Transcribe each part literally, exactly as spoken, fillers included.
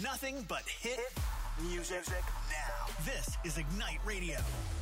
Nothing but hit music now. This is Ignite Radio.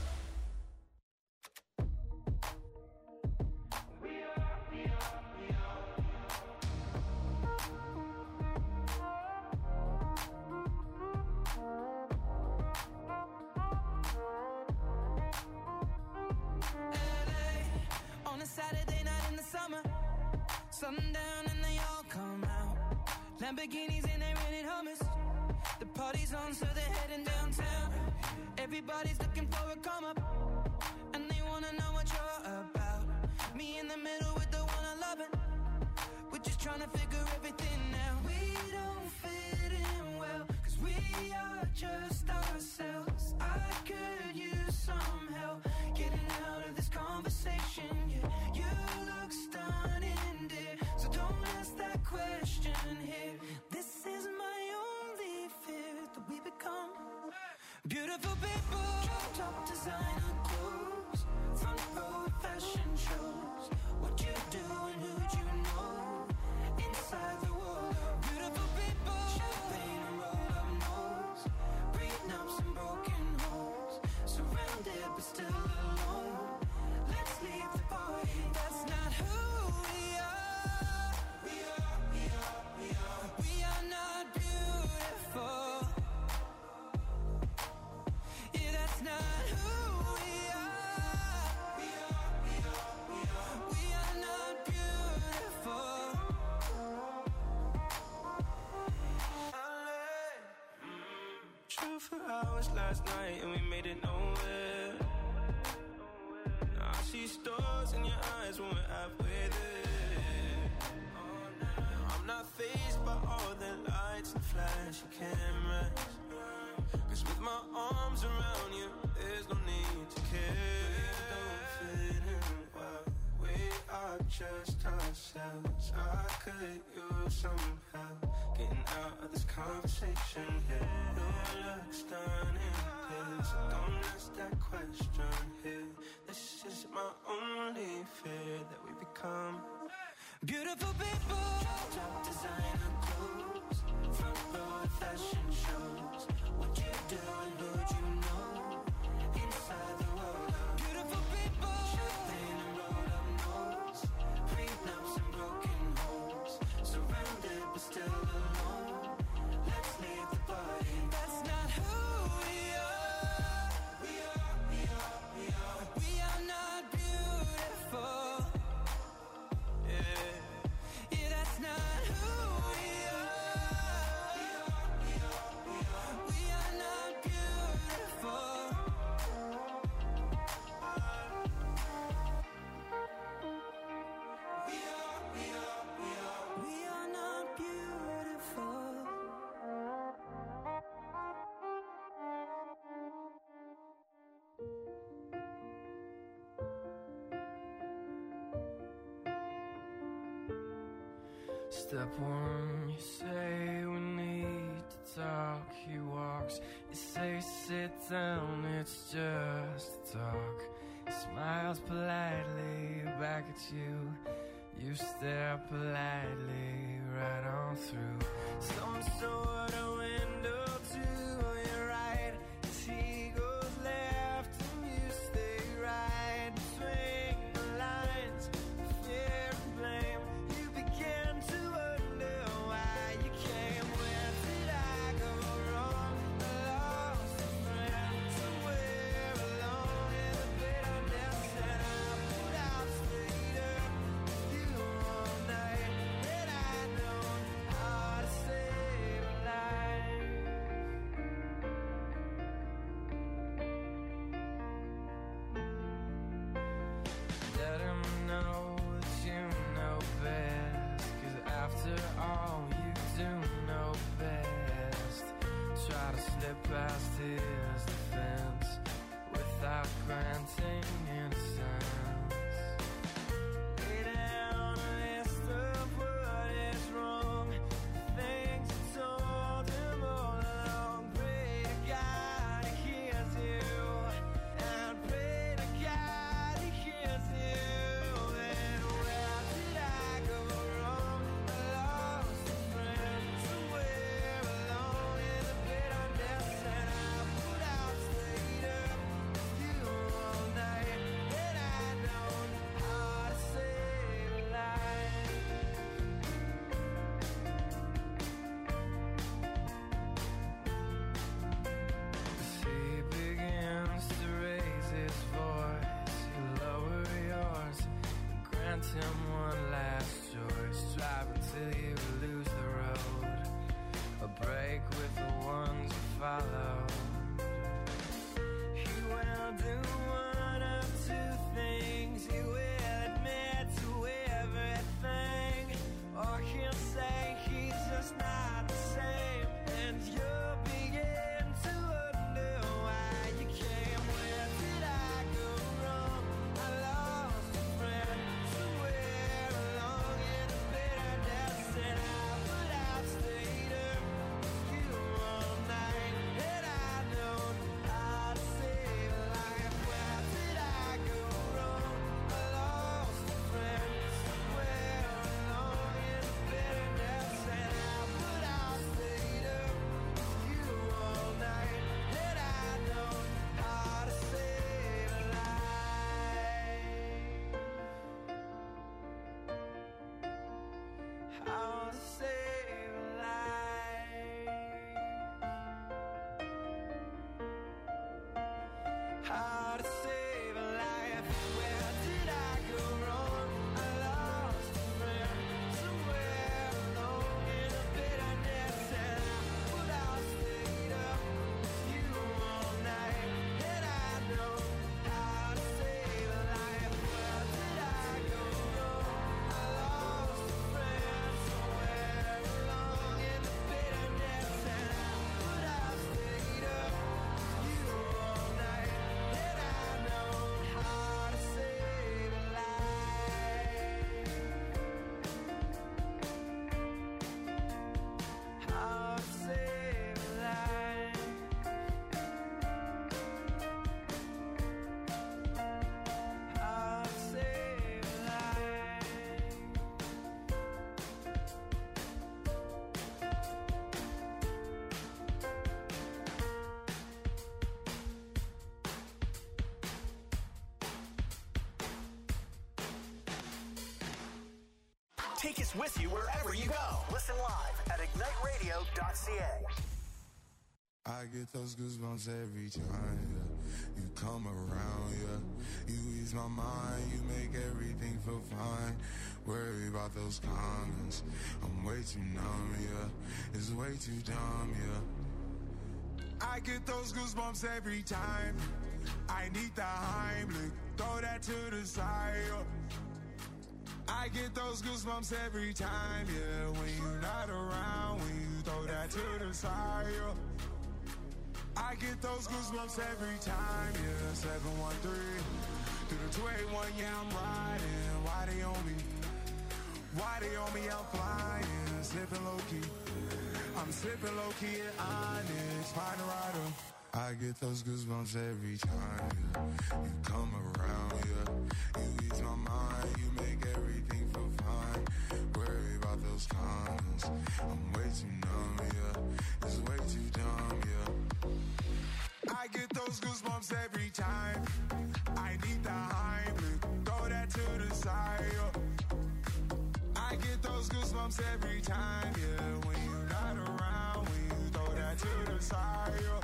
Saturday night in the summer, sundown and they all come out. Lamborghinis and they rented Hummers. The party's on, so they're heading downtown. Everybody's looking for a come up, and they wanna know what you're about. Me in the middle with the one I love it. We're just trying to figure everything out. We don't fit in well, cause we are just ourselves. I could use some help getting out of this conversation. Yeah. You look stunning, dear, so don't ask that question here. This is my only fear, that we become beautiful people. Top designer clothes, front row fashion shows. What you do and who'd you know? Inside the world of beautiful people. Champagne and roll up nose, prenups and broken homes. Surrounded but still alone. Let's leave the party. That's not who we are. We are, we are, we are. We are not beautiful. Yeah, that's not who we are. We are, we are, we are. We are not beautiful. True for hours last night and we made it nowhere. Now I see stars in your eyes when we're halfway there. Oh, now I'm not fazed by all the lights and flashy cameras. Cause with my arms around you, there's no need to care. We don't fit in well, we are just ourselves. I could use some help getting out of this conversation here. You look stunning, dear, so don't ask that question here. This is my only fear, that we become beautiful people. Top designer clothes, front row fashion shows. What you do and who'd you know? Inside the world of beautiful people. Champagne and roll up nose, prenups and broken homes. Surrounded but still alone. Let's leave the party. That's not who we are. We are, we are, we are. We are not beautiful. Yeah, yeah, that's not who we are. We are, we are, we are. We are not beautiful. We are, we are, we are. We are not beautiful. Step one, you say we need to talk. He walks, you say sit down, it's just a talk. He smiles politely back at you. You stare politely right on through some sort of window to your right. As he goes left and you stay right between the lines of fear and blame. You begin to wonder why you came. Where did I go wrong? I lost a friend somewhere alone in the bitterness, and I put out later you all night. And I know how to save a life. him one last choice. Drive until you lose the road, a break with the ones you follow. He will do one of two things. He will admit to everything, or he'll say he's just not the same, and you'll begin to wonder why you came. Where did I go wrong? I lost a friend somewhere along in the bitterness, and I would have stayed up with you all night had I known how to save a life. Where did I go wrong? I lost a friend somewhere along in the bitterness, and I would have stayed up with you all night had I known how to save a life. How to save a life. How to save a life. Where did I go wrong? I lost a friend somewhere along in the bitterness, and I would have stayed up with you all night had I known how to save a life. Where did I go wrong? I lost a friend somewhere along in the bitterness, and I would have stayed up with you all night had I known how to save a life. How to save a life. How to save a life. Take us with you wherever you go. Listen live at ignite radio dot c a. I get those goosebumps every time, yeah. You come around, yeah. You ease my mind, you make everything feel fine. Worry about those comments, I'm way too numb, yeah. It's way too dumb, yeah. I get those goosebumps every time. I need the Heimlich, throw that to the side, yeah. I get those goosebumps every time, yeah. When you're not around, when you throw that to the side, yeah. I get those goosebumps every time, yeah. seven one three, through the two eight one, yeah, I'm riding. Why they on me? Why they on me? I'm flying, sipping low-key. I'm sipping low-key at Onyx, find a rider. I get those goosebumps every time, yeah. You come around, yeah. You ease my mind, you make everything feel fine. Worry about those comments, I'm way too numb, yeah. It's way too dumb, yeah. I get those goosebumps every time. I need the Heimlich, throw that to the side, yeah. I get those goosebumps every time, yeah. When you're not around, when you throw that to the side, yeah.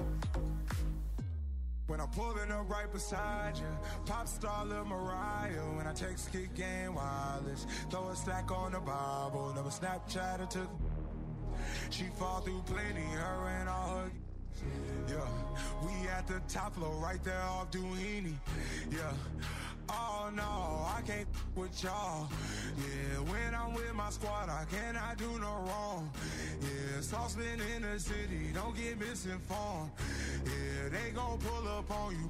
When I'm pulling up right beside you, pop star Lil Mariah. When I text Kick Game Wireless, throw a stack on the Bible. Never Snapchat or took. She fall through plenty, her and all her. Yeah, we at the top floor, right there off Duini. Yeah, oh no, I can't with y'all. Yeah, when I'm with my squad, I cannot do no wrong. Yeah, saucepan in the city, don't get misinformed. Yeah, they gon' pull up on you.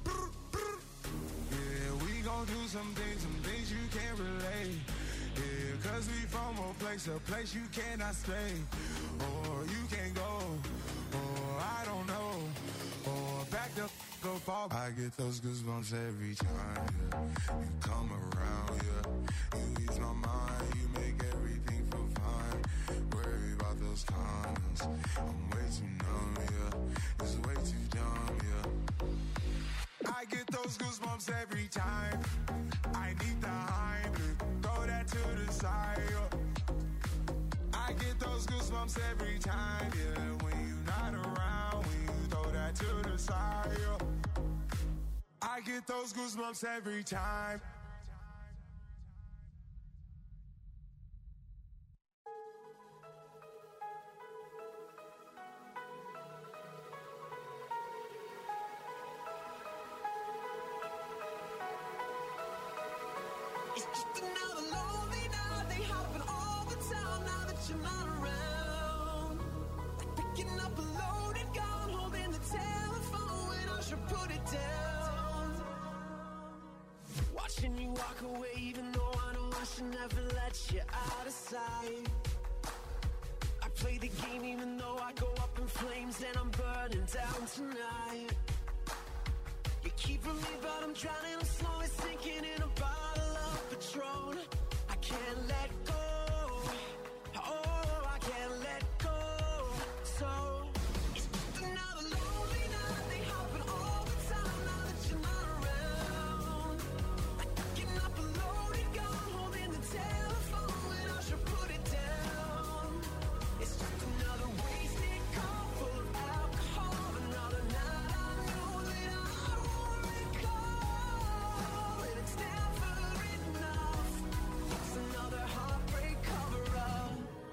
Yeah, we gon' do some things, some things you can't relate. Yeah, cause we from a place, a place you cannot stay. Or you can't go, or I don't know. Or back the go fall. I get those goosebumps every time, yeah. You come around, yeah. You ease my mind, you make everything feel fine. Worry about those comments, I'm way too numb, yeah. It's way too dumb, yeah. I get those goosebumps every time. I need the Heimlich, throw that to the side, yeah. I get those goosebumps every time, yeah. When you're not around, when you throw that to the side, yeah. I get those goosebumps every time. It's just another lonely night. They happen all the time now that you're not around. Like picking up a loaded gun, holding the telephone when I should put it down. Watching you walk away, even though I know I should never let you out of sight. I play the game even though I go up in flames and I'm burning down tonight. You're keeping me but I'm drowning, I'm slowly sinking in a bottle of Patron. I can't let go, oh I can't let go. So it's just another lonely night. They happen all the time now that you're not around. Like picking up a loaded gun, holding the telephone when I should put it down. It's just another wasted call full of alcohol. Another night I know that I won't recall. And it's never enough. It's another heartbreak cover-up.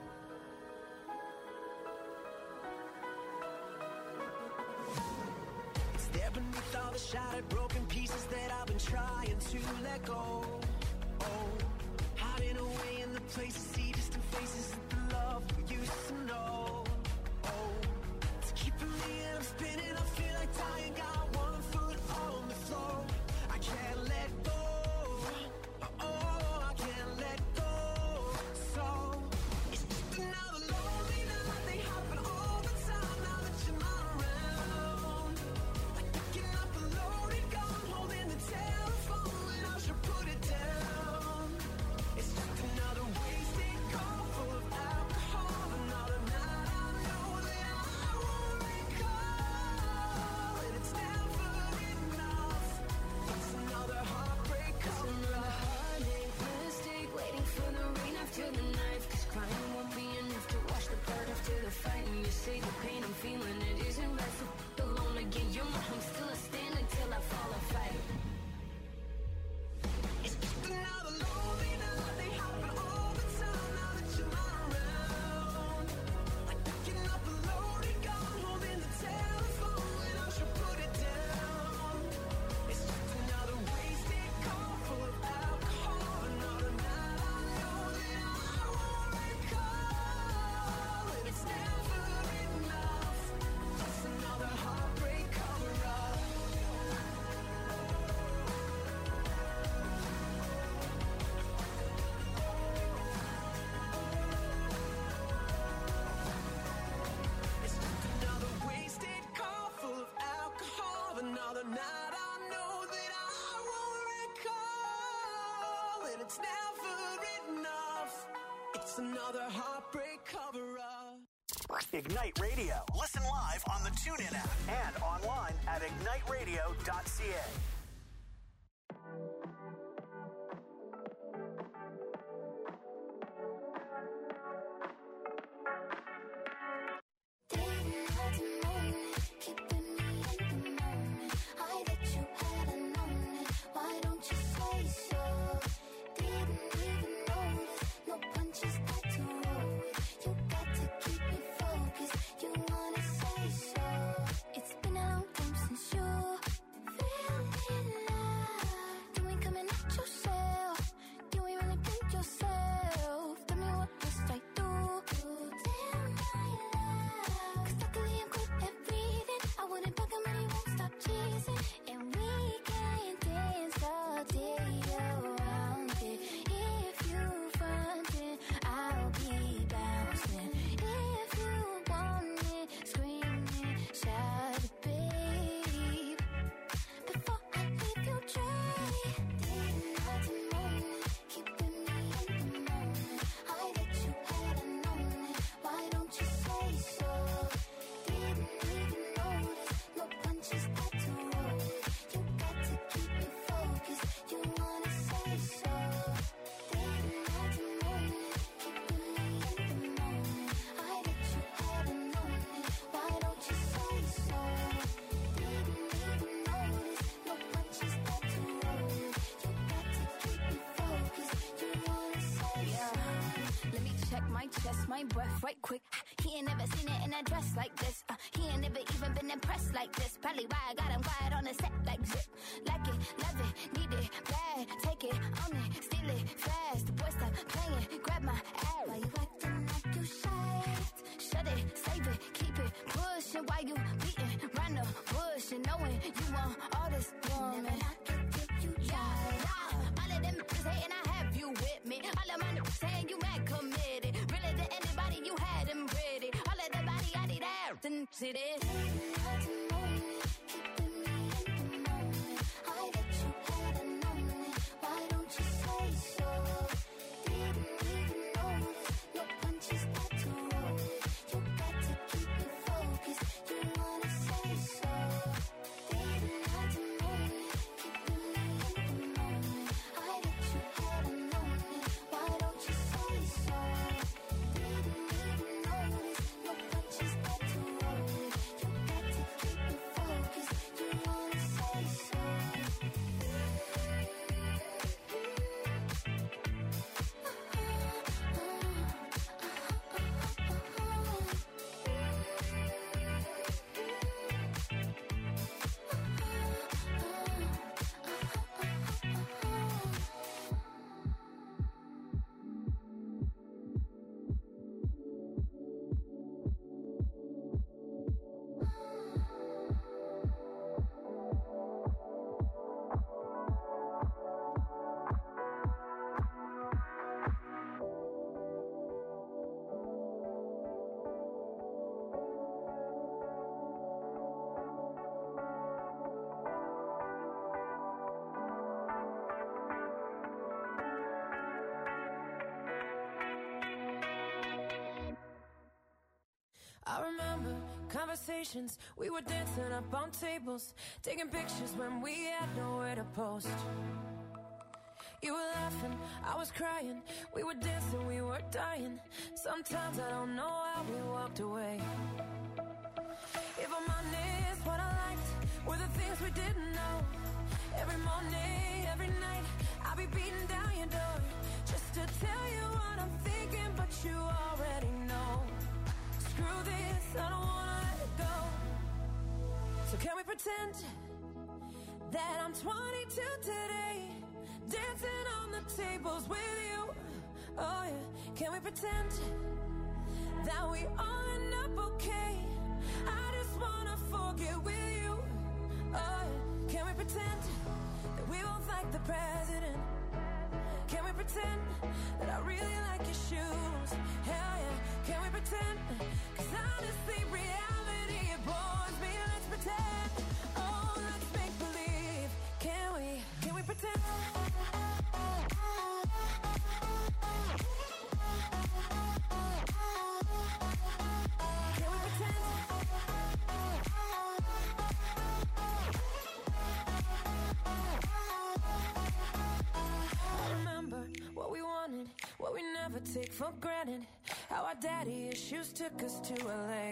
It's there beneath all the shattered broken pieces that I've been trying to let go. Oh, hiding away in the places, see distant faces of the love we used to know. Oh, it's keeping me and I'm spinning. I feel like dying, got one foot on the floor. I can't let go, oh, I can't let go. So it's just another lonely night. They happen all the time now that you're not around. Like picking up a loaded gun, holding the telephone when I should put it down. It's just another wasted call full of alcohol. Another night I know that I won't recall. And it's never enough. It's another heartbreak cover-up. Mistake, waiting for the rain after the knife. Cause crying won't be enough to wash the blood after the fight. And you say the pain I'm feeling, it isn't right for alone again. You're my home, still I stand until I fall or fight. It's just another lonely night. They happen all the time now that you're not around. Like picking up a loaded gun, holding the telephone when I should put it down. It's just another wasted call full of alcohol. Another night I know that I won't recall. And it's never enough. It's another heartbreak cover-up. It's just another wasted call full of alcohol. Another night I know that I won't recall. And it's never enough. It's another heartbreak cover-up. Ignite Radio. Listen live on the TuneIn app and online at ignite radio dot c a. Didn't have to moan it, keeping me in the moment. I bet you hadn't known it. Why don't you say so? Didn't even notice. No punches got to roll with. You got to keep me focused. You wanna say so? It's been a long time since you feeling love. You ain't coming at yourself. You ain't really think yourself. Tell me what must I do? Damn my love. Cause luckily I'm good at reading. I wouldn't bug him but he won't stop teasing. And we can dance all day around it. If you frontin', I'll be bouncing. If you want it, screaming, shout it, babe. Before I leave you dry. Didn't have to moan it, keeping me in the moment. I bet you hadn't known it. Why don't you say so? Didn't even notice. No punches got to roll with. You got to keep me focused. You wanna say so? Didn't have to moan it, keeping me in the moment. I bet you hadn't known it. Why don't you say so? Didn't even notice. No punches got to roll with. You got to keep me focused. You wanna say so? Let me check my chest, my breath right quick. He He ain't never seen it in a dress like this. Uh, he ain't never even been impressed like this. Probably why I got him quiet on the set like zip. Like it, love it, need it, bad. Take it, own it, steal it, fast. The boy stop playing, grab my ass. Why you acting like you shy? Shut it, save it, keep it pushing. Why you beating round the bush and knowing you want all this woman? Never knock it till you try. Yeah. All of them niggas hating, I have you with me. All of my niggas saying you mad committed. Really to anybody, you had them pretty. All of the body, I need ass and sit it. I remember conversations, we were dancing up on tables, taking pictures when we had nowhere to post. You were laughing, I was crying, we were dancing, we were dying. Sometimes I don't know how we walked away. If I'm honest, what I liked were the things we didn't know. Every morning, every night, I'll be beating down your door just to tell you what I'm thinking, but you already know. Screw this, I don't wanna let it go. So can we pretend that I'm twenty-two today, dancing on the tables with you? Oh yeah, can we pretend that we all end up okay? I just wanna forget with you. Oh yeah, can we pretend that we both like the president? Can we pretend that I really like your shoes? Hell yeah, can we pretend? Cause honestly, reality, it bores me. Let's pretend. Oh, let's make believe. Can we, can we pretend? Can we pretend? I remember what we wanted, what we never take for granted. How our daddy issues took us to L A.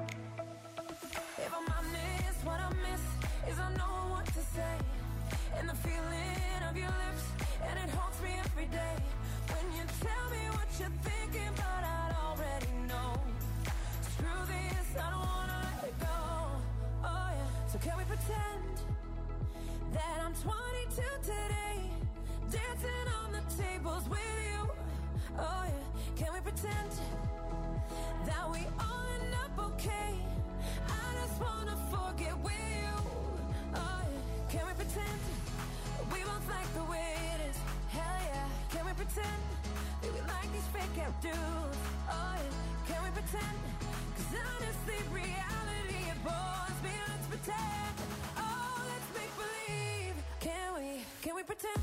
If I'm honest, what I miss is I know what to say. And the feeling of your lips, and it haunts me every day. When you tell me what you're thinking, but I already know. Screw this, I don't wanna let it go. Oh yeah, so can we pretend that I'm twenty-two today, dancing on the tables with you? Oh yeah, can we pretend that we all end up okay? I just wanna forget with you. Oh yeah, can we pretend that we both like the way it is? Hell yeah, can we pretend that we like these fake out dudes? Oh yeah, can we pretend? Cause honestly, reality, it bores me. Let's pretend. Oh, let's make believe. Can we, can we pretend?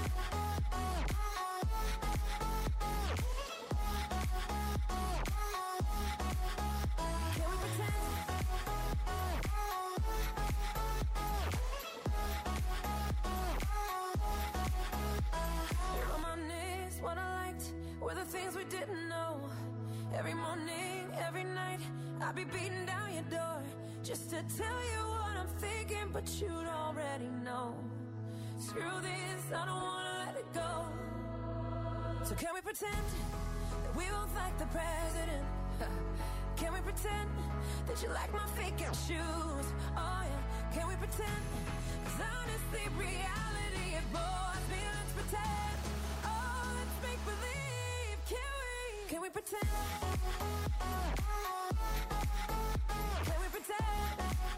Things we didn't know. Every morning, every night, I'll be beating down your door just to tell you what I'm thinking, but you'd already know. Screw this, I don't wanna let it go. So can we pretend that we both like the president? Can we pretend that you like my fake out shoes? Oh yeah, can we pretend? 'Cause honestly, reality it bores me. Let's pretend. Oh, let's make believe. Can we? Can we pretend? Can we pretend?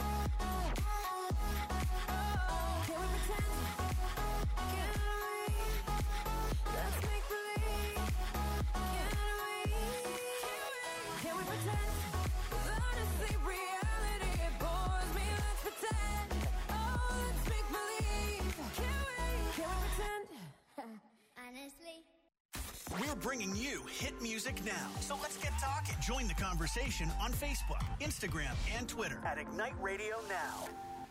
Oh, can we pretend? Can we? Let's make believe. Can we? Can we pretend? 'Cause honestly, reality it bores me. Let's pretend. Oh, let's make believe. Can we? Can we pretend? Honestly. We're bringing you hit music now. So let's get talking. Join the conversation on Facebook, Instagram, and Twitter at Ignite Radio Now.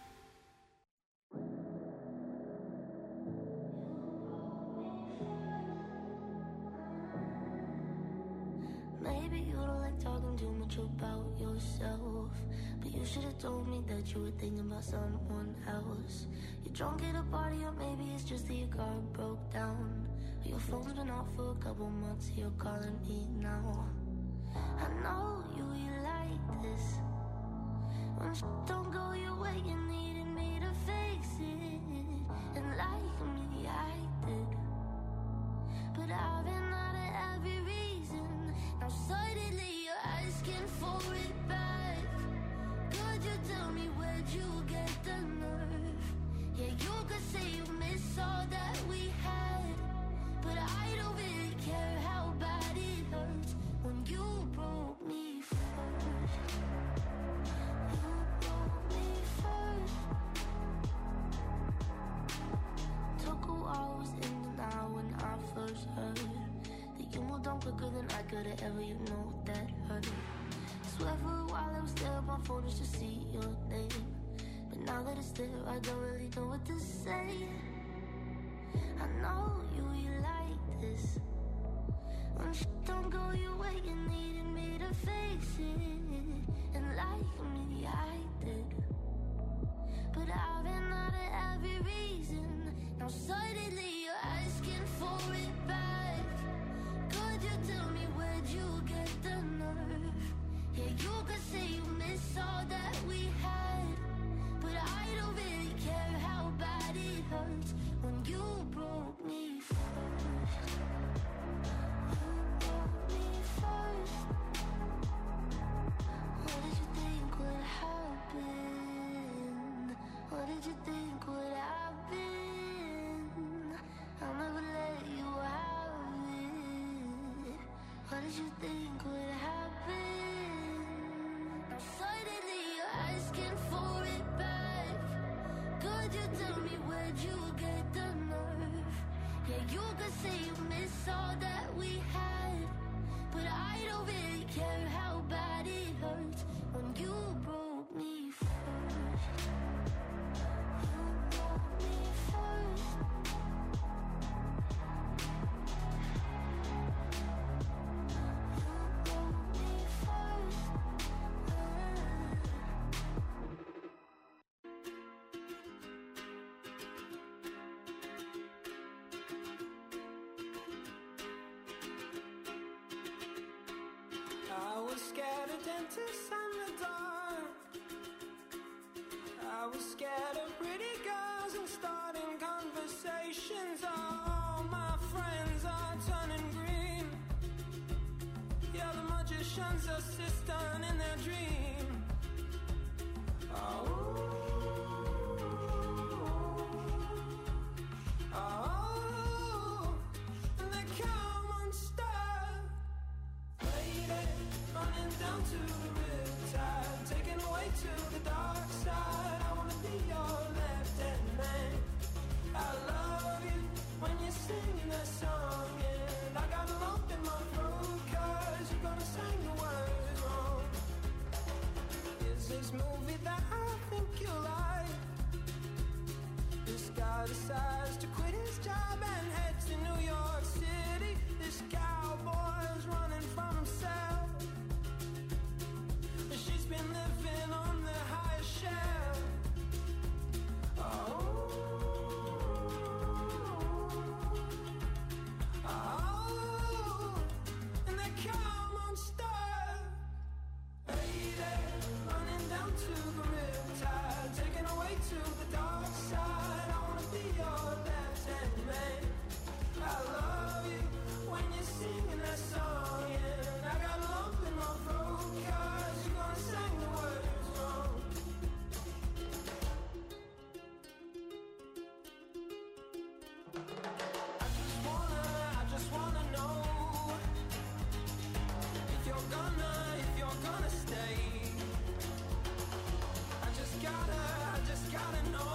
Maybe you don't like talking too much about yourself, but you should have told me that you were thinking about someone else. You're drunk at a party, or maybe it's just that your car broke down. Your phone's been off for a couple months, you're calling me now. I know you, you like this. When sh- don't go your way, you needed me to fix it. And like me, I did. But I've been out of every reason. Now suddenly you're asking for it back. Could you tell me where'd you get the nerve? Yeah, you could say you miss all that we had, but I don't really care how bad it hurts when you broke me first. You broke me first. Took a while, was in denial when I first heard that you moved on quicker than I could've ever, you know that hurt. Swear for a while I was there on my phone just to see your name, but now that it's there I don't really know what to say. I know you, you like this. When sh- don't go your way, you needed me to fix it. And like me, I did. But I've been out of every reason. Now suddenly you're asking for it back. Could you tell me where'd you get the nerve? Yeah, you could say you miss all that we had, but I don't really care how bad it hurts when you broke me first. You broke me first. What did you think would happen? What did you think would happen? I'll never let you have it. What did you think would happen? Now suddenly you're asking for it back. Could you tell me where'd you get the nerve? Yeah, you could say you miss all that we had, but I don't really care how bad it hurts when you broke me first. You broke me first. You broke me first. I was scared of dentists and the dark. I was scared of pretty girls and starting conversations. All my friends are turning green. Yeah, the magician's assistant in their dream. Oh, oh, and they come unstuck. Lady, running down to the riptide, taken away to the dark side. I wanna be your left-hand man. I love you when you're singing that song, and I got a lump in my throat 'cause you're gonna sing the words wrong. Is this movie that I think you like? This guy decides to quit his job and head to New York City. This cowboy's running from himself. She's been living on the highest shelf. Oh, oh, and they come unstuck. to the dark side. I wanna be your left-hand man. I love you when you're singing that song, and I got a lump in my throat 'cause you're gonna sing the words wrong. I just wanna, I just wanna know if you're gonna, if you're gonna stay. I just gotta, I just gotta know.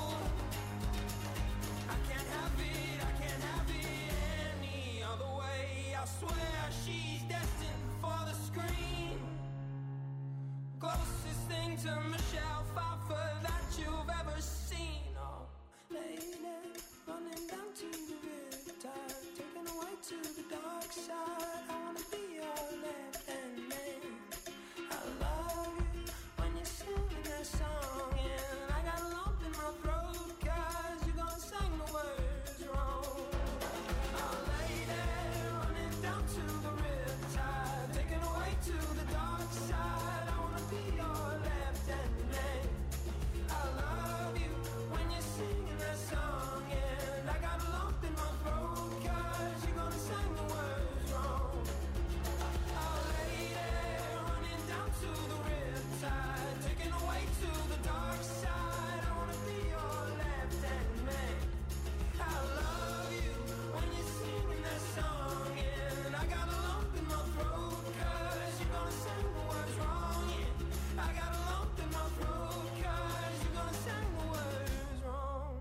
I can't have it, I can't have it any other way. I swear she's destined for the screen. Closest thing to Michelle Pfeiffer that you've ever seen. Oh, lady, running down to the riptide, taken away to the dark side. I wanna be your left-hand man. I love you when you're singing that song, and I got a lump in my throat 'cause you're gonna sing the words wrong. Oh, lady, running down to the riptide, taken away to the dark side. I wanna be your left-hand man. I love you when you're singing that song, and I got a lump in my throat 'cause you're gonna sing the words wrong. Oh, lady, running down to the riptide, taken away to the dark side. I wanna be your left-hand man. I love you when you're singing that song, and I got a lump in my throat 'cause you're gonna sing the words wrong. Yeah, I got a lump in my throat 'cause you're gonna sing the words wrong.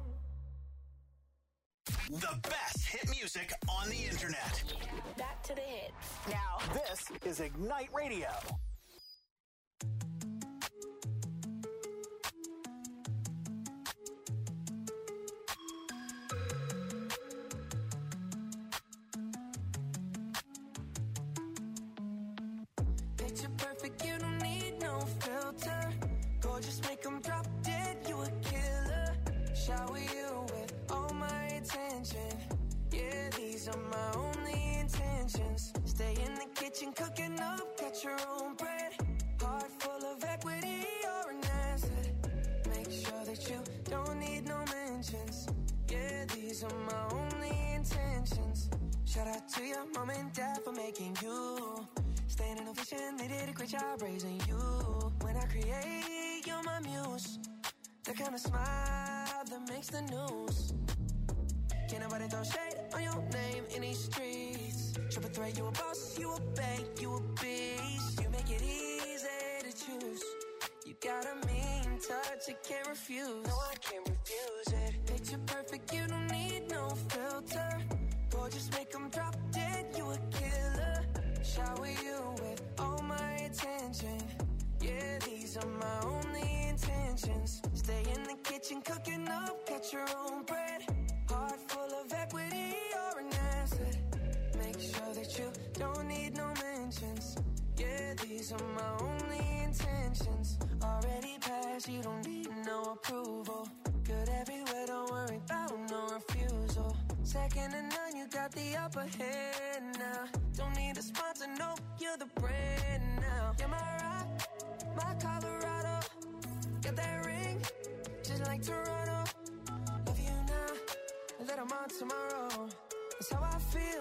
The best hit music on the internet. Back to the hits. Now, this is Ignite Radio. Picture perfect, you don't need no filter. Gorgeous, make 'em drop dead, you a killer. Shower you with all my attention. Yeah, these are my only intentions. Stay in the kitchen, cooking up, got your own bread. Heart full of equity, you're an asset. Make sure that you don't need no mentions. Yeah, these are my only intentions. Shout out to your mom and dad for making you. Staying in a vision, they did a great job raising you. When I create, you're my muse. The kind of smile that makes the news. Can't nobody throw shade on your name in these streets. Triple threat, you a boss, you a bank, you a beast. You make it easy to choose. You got a mean touch, you can't refuse. No, I can't refuse it. Picture perfect, you don't need no filter. Gorgeous, make 'em drop dead, you a killer. Shower you with all my attention. Yeah, these are my only intentions. Stay in the kitchen, cooking up, got your own bread. Heart full of equity, you're an asset. Make sure that you don't need no mentions. Yeah, these are my only intentions. Already passed, you don't need no approval. Good everywhere, don't worry about no refusal. Second to none, you got the upper hand now. Don't need a sponsor, no, you're the brand now. You're my rock, my Colorado. Got that ring, just like Toronto. Love you now, let 'em on tomorrow. That's how I feel.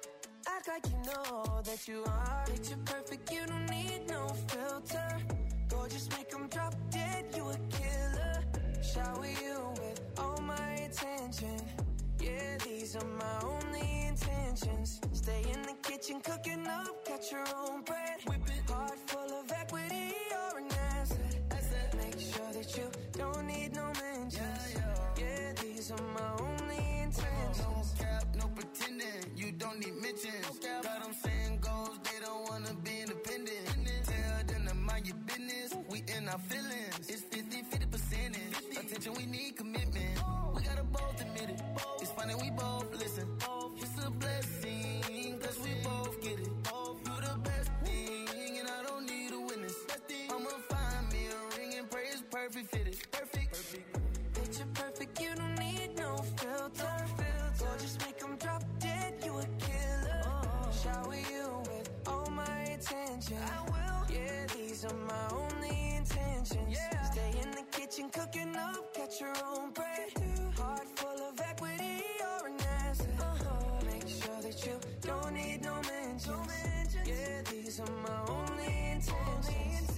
Act like you know that you are. Picture perfect, you don't need no filter. Gorgeous, make 'em drop dead, you a killer. Shower you with all my attention. Yeah, these are my only intentions. Stay in the kitchen, cooking up, got your own bread. Whip it. Heart full of equity, you're an asset. asset. Make sure that you don't need no mentions. Yeah, yeah. Yeah, these are my only intentions. No cap, no pretending, you don't need mentions. No got them saying goals, they don't wanna be independent. Tell them to mind your business, we in our feelings. It's fifty, fifty percentage. Attention, we need commitment. We gotta both admit it. It's funny, we both listen. It's a blessing, cause we both get it. You the best thing, and I don't need a witness. I'ma find me a ring and pray it's perfect fitted. Perfect. Picture perfect, you don't need no filter. Gorgeous, make 'em drop dead, you a killer. Shower you with all my attention. I will. Yeah, these are my only intentions. Stay in the kitchen, kitchen cooking up, catch your own bread. Heart full of equity, you're an asset. Uh-huh. Make sure that you don't need no mentions. Yeah, these are my only intentions.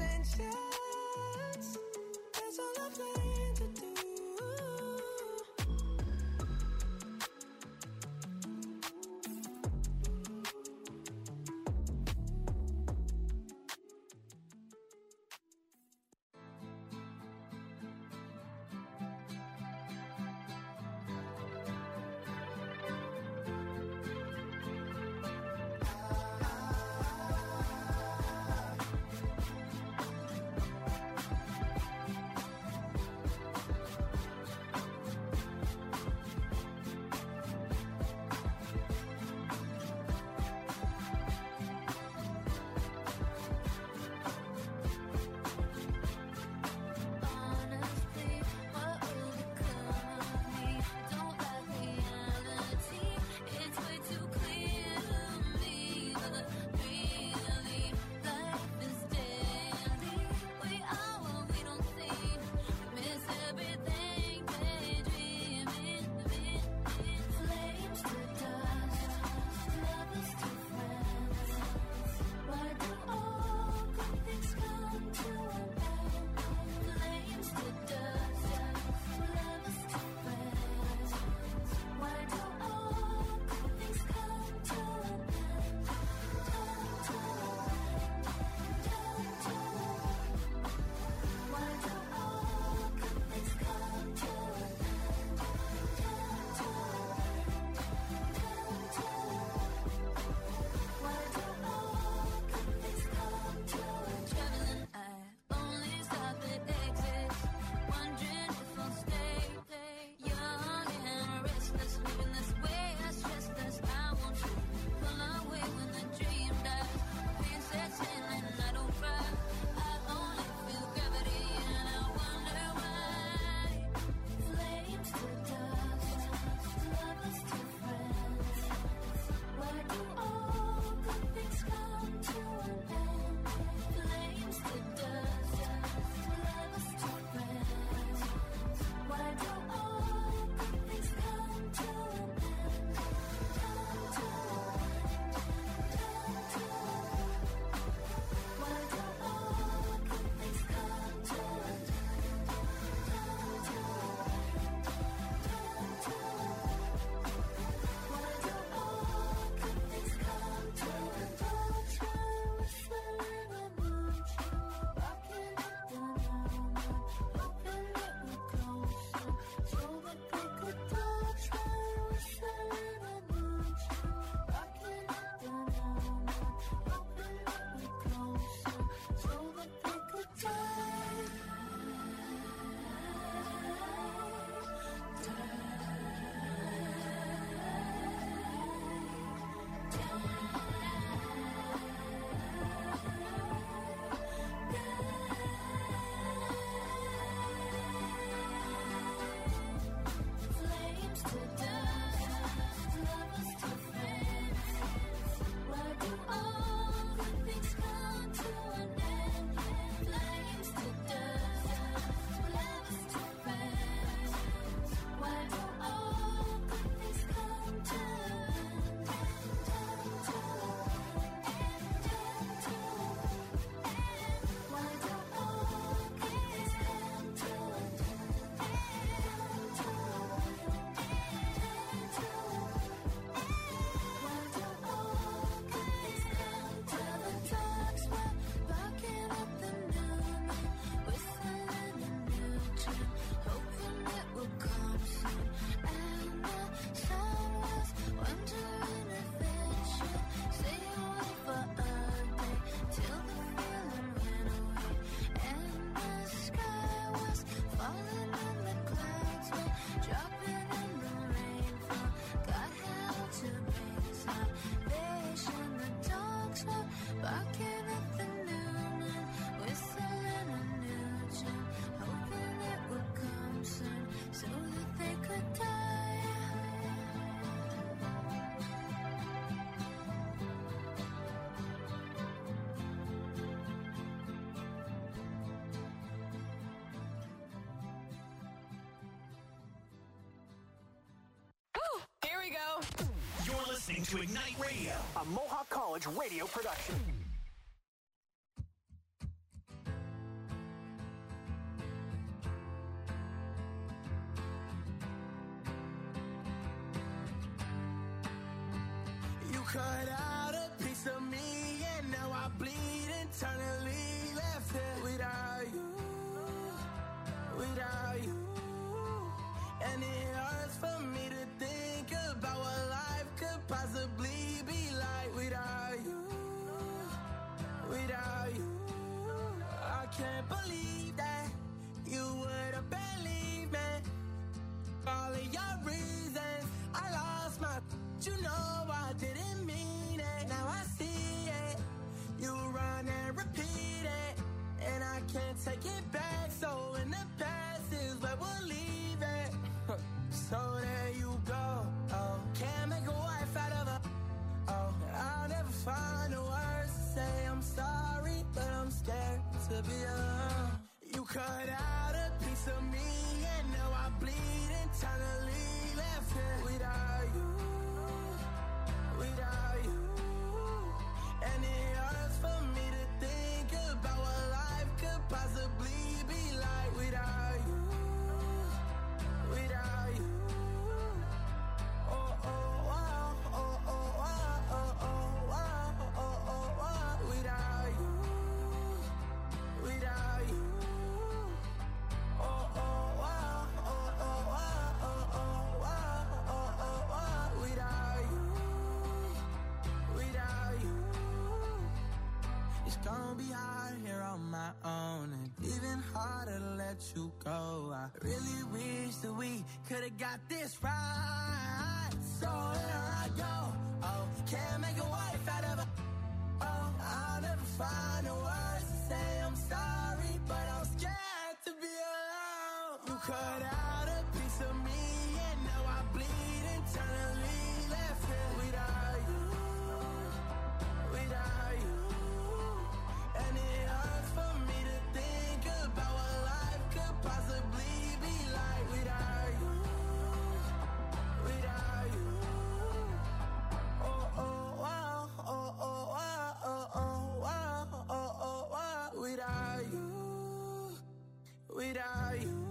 That's all I plan to do. listening to Ignite Radio, a Mohawk College radio production. You cut out a piece of me, and now I bleed internally. Left here without you, without you. And it hurts for me to think about what life could possibly be like without you, without you. I can't believe that you would have believed me. All of your reasons, I lost my, you know I didn't mean it. Now I see it, you run and repeat it, and I can't take it back. So in the past is where we'll leave it. So there you go. Oh, can't make a wife out of her. Oh, I'll never find the words to say I'm sorry, but I'm scared to be alone. You cut out a piece of me, and now I bleed internally. Left here without you, without you. And it hurts for me to think about what life could possibly be like without you, without you. Oh, oh, oh, oh, oh, oh, oh, oh, oh, oh, oh, without you, without you. Oh, oh, oh, oh, oh, oh, oh, oh, oh, oh, oh, without you, without you. It's gonna be hard here on my own, and even harder to let you go. I really wish that we could've got this right. So here I go. Oh, can't make a wife out of her. Oh, I'll never find the words to say I'm sorry, but I'm scared to be alone. You cut out a piece of me, and now I bleed internally. Left here without you, without you. And it hurts for me to think about what life could possibly be like without you, without you. Oh, oh, oh, oh, oh, oh, oh, oh, oh, oh, oh, without you, without you.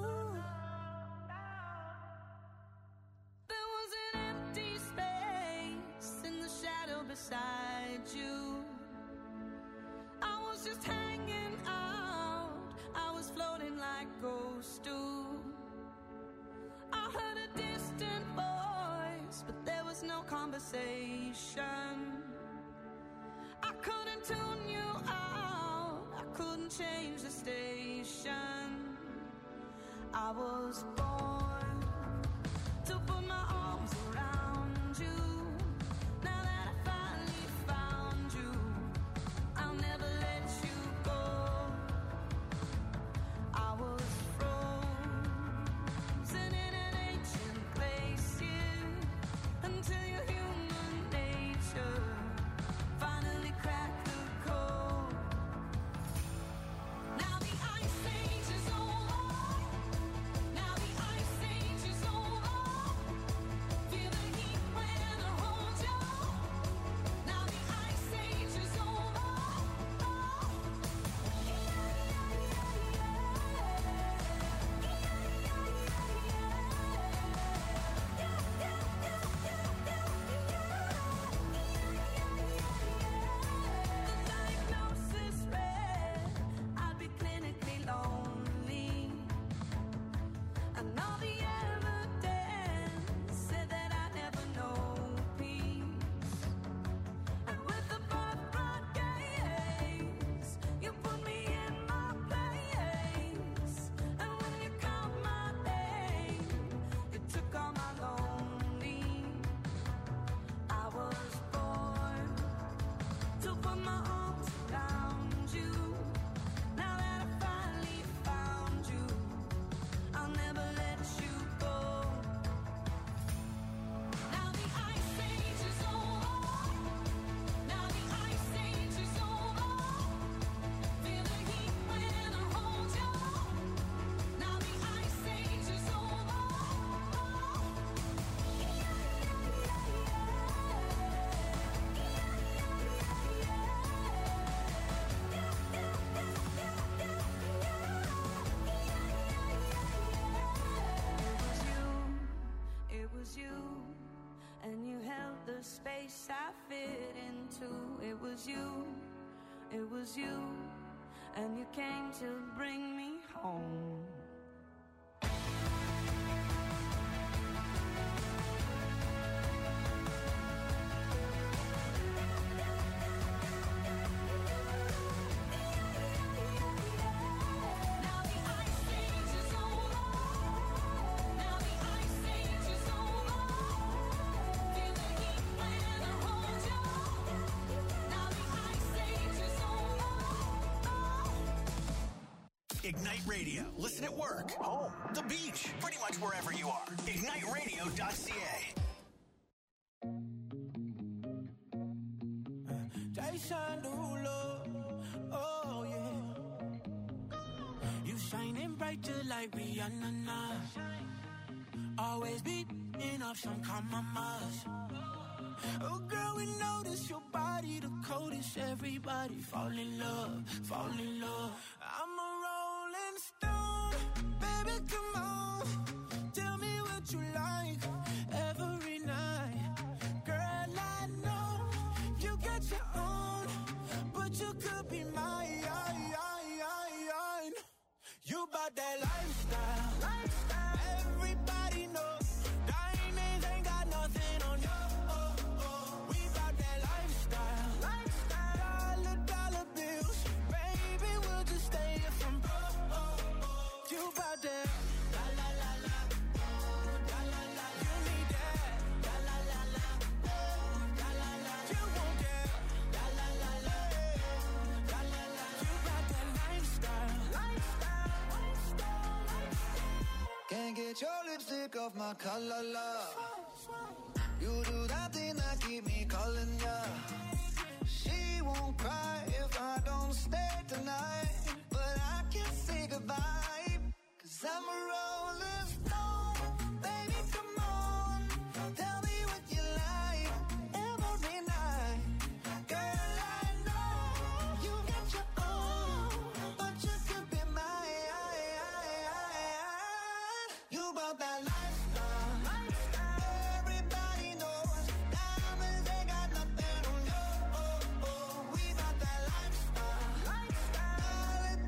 There was an empty space in the shadow beside you. I was just hanging out, I was floating like ghosts do. I heard a distant voice, but there was no conversation. I couldn't tune you out, I couldn't change the station. I was born to put my arms around you. Now that I finally found you, I'll never let you go. I was frozen in an ancient place here until your human nature finally cracked the code. Now the ice age is over. Now the ice age is over. Feel space I fit into. It was you, it was you, and you came to bring me home. Ignite Radio. Listen at work, home, the beach, pretty much wherever you are. ignite radio dot c a. Oh yeah, you shining bright just like Rihanna. Always beating up some compromise. Oh girl, we notice your body the coldest. Everybody fall in love, fall in love. I'm a rolling stone, baby, come on. Tell me what you like every night. Girl, I know you got your own, but you could be mine. You bout that lifestyle, lifestyle. Everybody knows diamonds ain't got nothing on you. Oh, oh. We bout that lifestyle, lifestyle. Dollar, dollar bills, baby, we'll just stay here from broke. Oh, oh. You bout that la la la la, la la la. You need that la la la la, la la la. You want that la la la la, la la la. You bout that lifestyle, lifestyle. Can't get your lipstick off my collar, love. You do that thing that keep me calling ya. She won't cry if I don't stay tonight, but I can't say goodbye, cause I'm a rolling stone. Baby, come on, tell me what you like every night. Girl, I know you got your own, but you could be mine. You about that lifestyle, lifestyle. Everybody knows diamonds ain't got nothing on you. Oh, oh. We about that lifestyle, lifestyle. Dollar,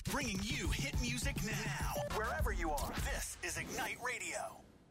Bringing you hit music now. Wherever you are, this is Ignite Radio.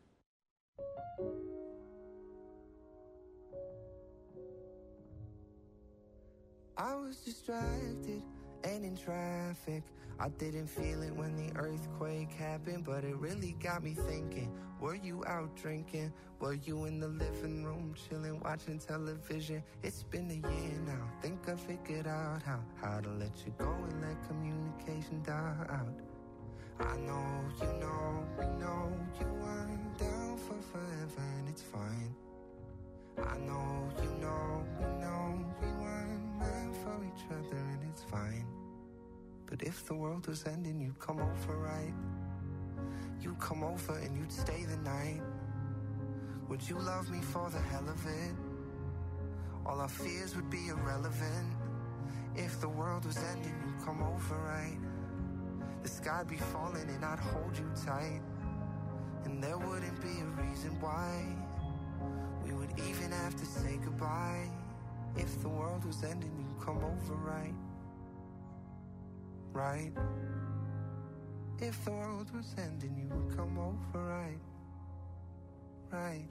I was distracted and in traffic. I didn't feel it when the earthquake happened, but it really got me thinking. Were you out drinking? Were you in the living room chilling, watching television? It's been a year now. Think I figured out how, how to let you go and let communication die out. I know, you know, we know you weren't down for forever and it's fine. I know, you know, we know we weren't meant for each other and it's fine. But if the world was ending, you'd come over, right? You'd come over and you'd stay the night. Would you love me for the hell of it? All our fears would be irrelevant. If the world was ending, you'd come over, right? The sky'd be falling and I'd hold you tight. And there wouldn't be a reason why we would even have to say goodbye. If the world was ending, you'd come over, right? Right? If the world was ending, you would come over, right? Right?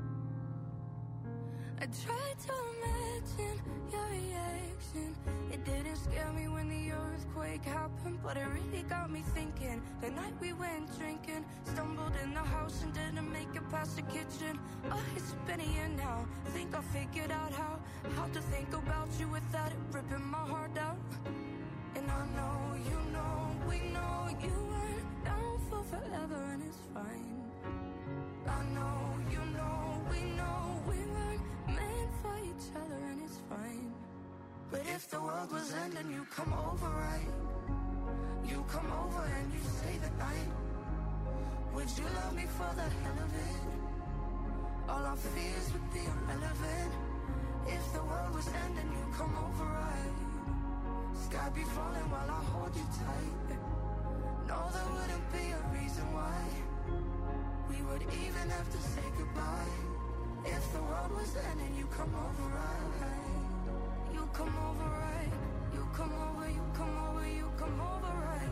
I tried to imagine your reaction. It didn't scare me when the earthquake happened, but it really got me thinking. The night we went drinking, stumbled in the house and didn't make it past the kitchen. Oh, it's been a year now. Think I figured out how How to think about you without it ripping my heart out. And I know, you know, we know you weren't down for forever and it's fine. I know, you know, we know we weren't meant for each other and it's fine. But if the world was ending, you come over, right? You come over and you stay the night. Would you love me for the hell of it? All our fears would be irrelevant. If the world was ending, you come over, right? Sky be falling while I hold you tight. No, there wouldn't be a reason why we would even have to say goodbye. If the world was ending, you come over, right? You come over, right? You come over, you come over, you come over, right?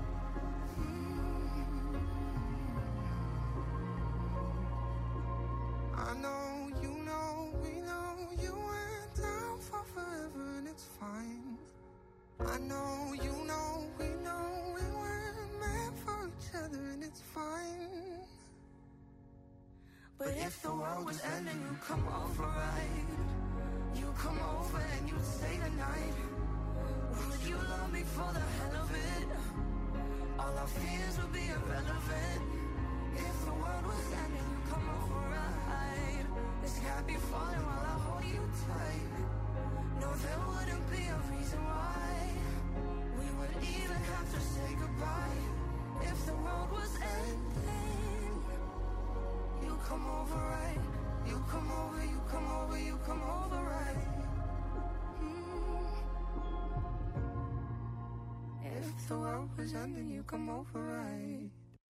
Mm-hmm. I know, you know, we know you went down for forever and it's fine. I know, you know, we know we weren't meant for each other and it's fine. But if the world was ending, you come over, right? You come over and you stay the night. Would you love me for the hell of it? All our fears would be irrelevant. If the world was ending, you come over, right? The sky be falling while I hold you tight. No, there wouldn't be a reason why we would even have to say goodbye. If the world was ending, you come over, right? You come over, you come over, you come over, right? Mm. If the world was ending, you come over, right?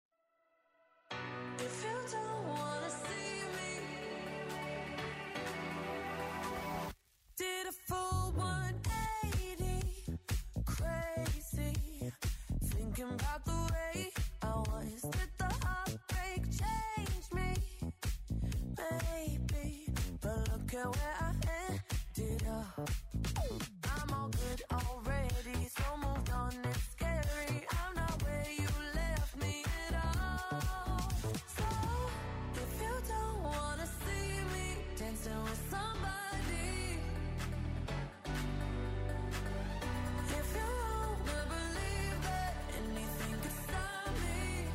If you don't wanna see me, did a full one eighty, crazy, thinking about the way I was. Did the heartbreak change me? Maybe, but look at where I ended up. I'm all good already, so moved on, it's scary. I'm not where you left me at all. So, if you don't wanna see me dancing with somebody, if you wanna believe that anything could stop me,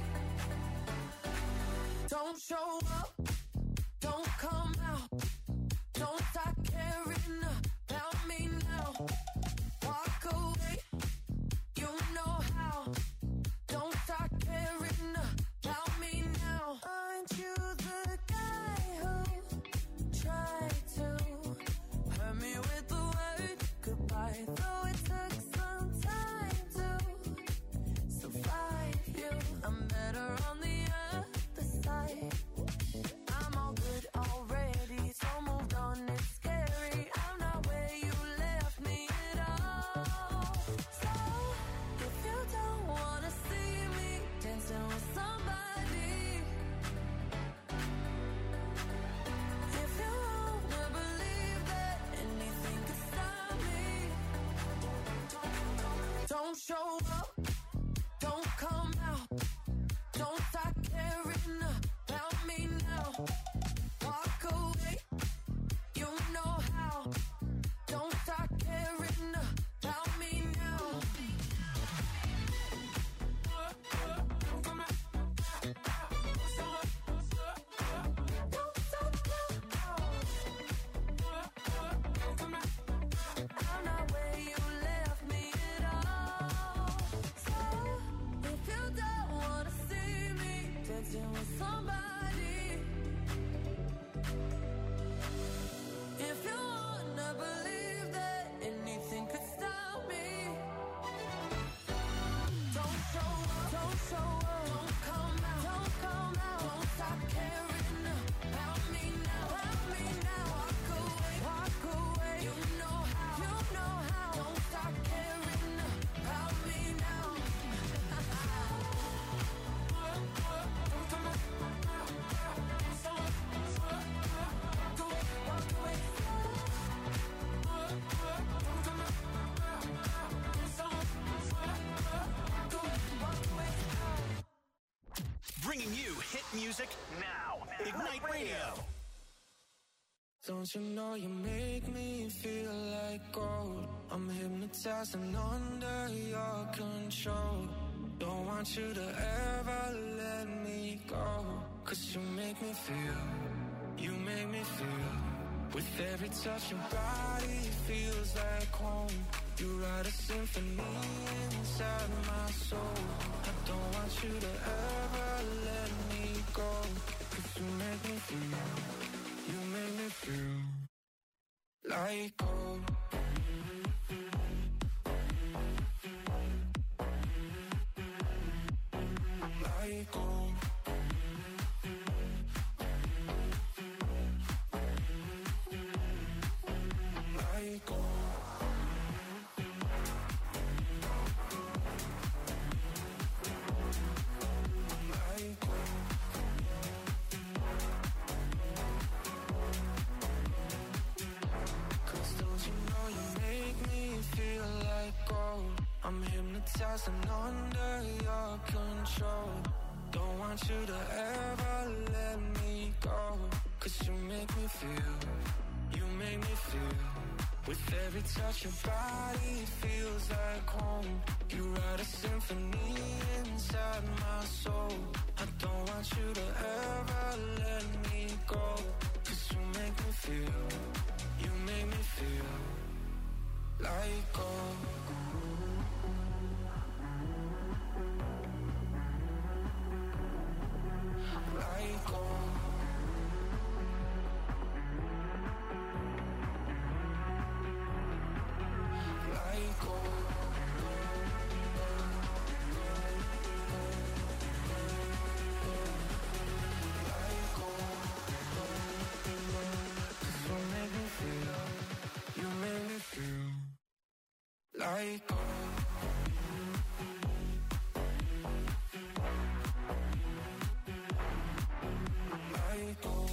don't show up, don't come out, don't start caring about Night Radio. Don't you know you make me feel like gold? I'm hypnotized and under your control. Don't want you to ever let me go. Cause you make me feel, you make me feel. With every touch your body feels like home. You write a symphony inside my soul. I don't want you to ever let me go. Cause you make me feel, you make me feel like gold. Like gold. Like gold. Like gold. Cause don't you know you make me feel like gold? I'm hypnotized and under your control. Don't want you to ever let me go. Cause you make me feel, you make me feel. With every touch your body feels like home. You write a symphony inside my soul. I don't want you to ever let me go. Cause you make me feel, you make me feel like gold. Like gold. Like gold. Like gold. You make me feel, you make me feel like gold. Like gold.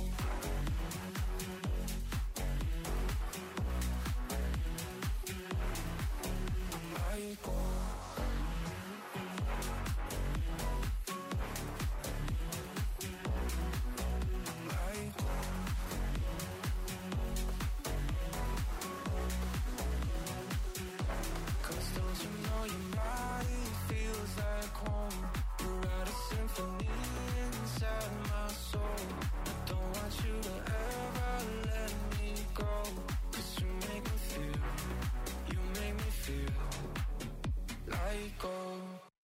Like gold. Like gold. Cause don't you know your body feels like home? You write a symphony inside my soul. I don't want you to ever let me go. Cause you make me feel, you make me feel like gold.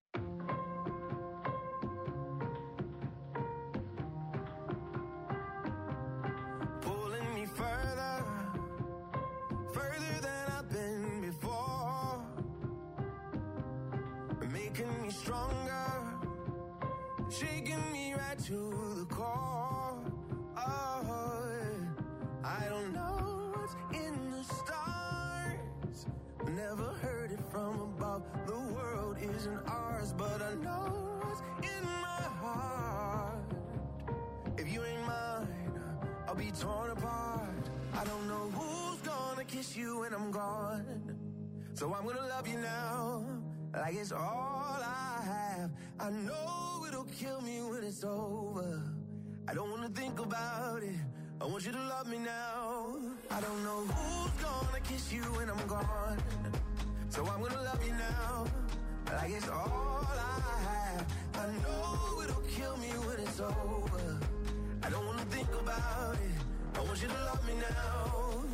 Pulling me further, further than I've been before. Making me stronger, shaking me right to the core. Oh, I don't know what's in the stars. Never heard it from above. The world isn't ours, but I know what's in my heart. If you ain't mine, I'll be torn apart. I don't know who's gonna kiss you when I'm gone. So I'm gonna love you now, like it's all I have. I know it'll kill me when it's over. I don't wanna think about it. I want you to love me now. I don't know who's gonna kiss you when I'm gone. So I'm gonna love you now, like it's all I have. I know it'll kill me when it's over. I don't wanna think about it. I want you to love me now.